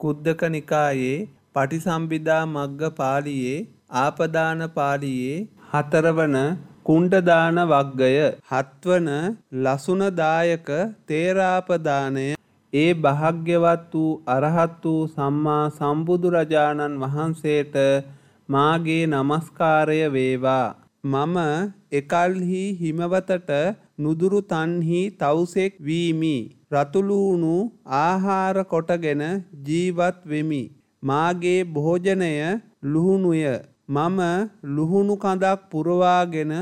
කුද්දක නිකායේ පටිසම්භිදා මග්ග පාළියේ ආපදාන පාළියේ 4 වන කුණ්ඩදාන වග්ගය 7 වන ලසුනදායක තේරාපදානය ඒ භාග්‍යවත් වූ අරහත් වූ සම්මා සම්බුදුරජාණන් වහන්සේට මාගේ නමස්කාරය වේවා. මම එකල්හි හිමවතට නුදුරු තන්හි තවුසෙක් වීමි. රතුලූණු ආහාර කොටගෙන ජීවත් වෙමි. මාගේ භෝජනය ලුහුණුය. මම ලුහුණු කඳක් පුරවාගෙන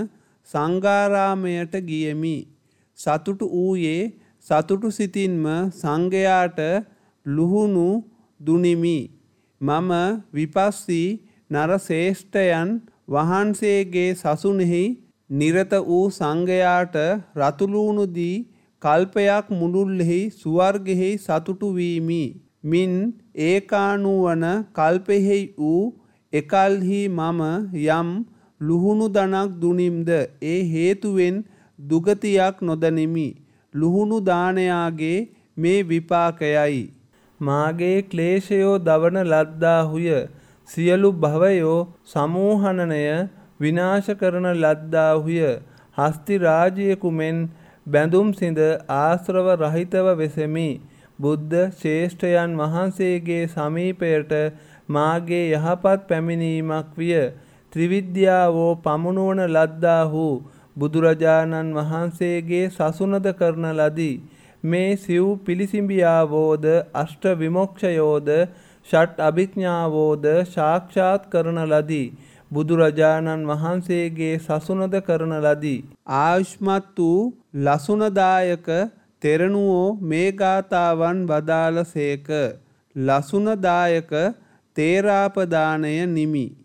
සංඝාරාමයට ගියෙමි. සතුටු වූයේ සතුටු සිතින්ම සංඝයාට ලුහුණු දුනිමි. මම විපස්සී නරශ්‍රේෂ්ඨයන් වහන්සේගේ සසුනේහි නිරත වූ සංඝයාට රතුලූණු දී කල්පයක් මුළුල්ලෙහි සුවර්ගෙහි සතුටු වීමි. මින් ඒකානුවන කල්පෙහි වූ එකල්හි මම යම් ලුහුණු දනක් දුනිම්ද ඒ හේතුවෙන් දුගතියක් නොදනිමි. ලුහුණු දානයාගේ මේ විපාකයයි. මාගේ ක්ලේශයෝ දවන ලද්දාහුය. සියලු භවයෝ සමෝහනනය විනාශ කරන ලද්දාහුය. හස්ති රාජ්‍යයෙකු මෙන් බැඳුම් සිඳ ආශ්‍රව රහිතව වෙසෙමි. බුද්ධ ශ්‍රේෂ්ඨයන් වහන්සේගේ සමීපයට මාගේ යහපත් පැමිණීමක් විය. ත්‍රිවිද්‍යාවෝ පමුණුවන ලද්දාහු බුදුරජාණන් වහන්සේගේ සසුනද කරන ලදී. මේ සිව් පිළිසිඹියාවෝද අෂ්ට විමොක්ෂයෝද ෂට් අභිඥාවෝද සාක්ෂාත් කරන ලදී. බුදුරජාණන් වහන්සේගේ සසුනද කරන ලදී. ආයුෂ්මත් වූ ලසුනදායක තෙරණුවෝ මේ ගාථාවන් වදාළසේක. ලසුනදායක තේරාපදානය නිමි.